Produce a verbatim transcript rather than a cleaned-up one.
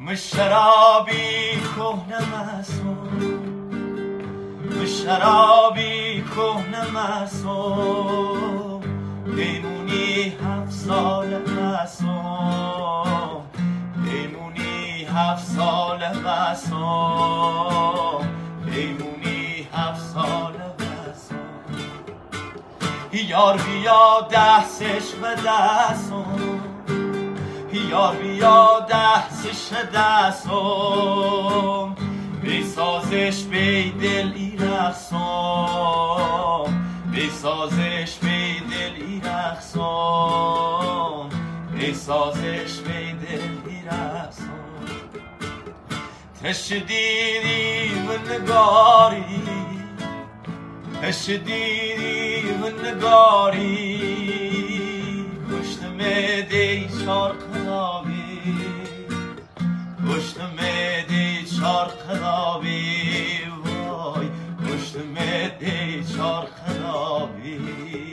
شرابی کهنه مسون شرابی کهنه مسون بمونی هفت سال مسون بمونی هفت سال مسون بمونی هفت سال مسون یار بیا دستش و دستون یار بیا دستش دستم بسازش به دل ای رقصم بسازش به دل ای رقصم بسازش به دل ای رقصم تش دیدی و نگاری تش دیدی و نگاری کشتم دی چار خرابی کشتم دی چار خرابی وای کشتم دی چار خرابی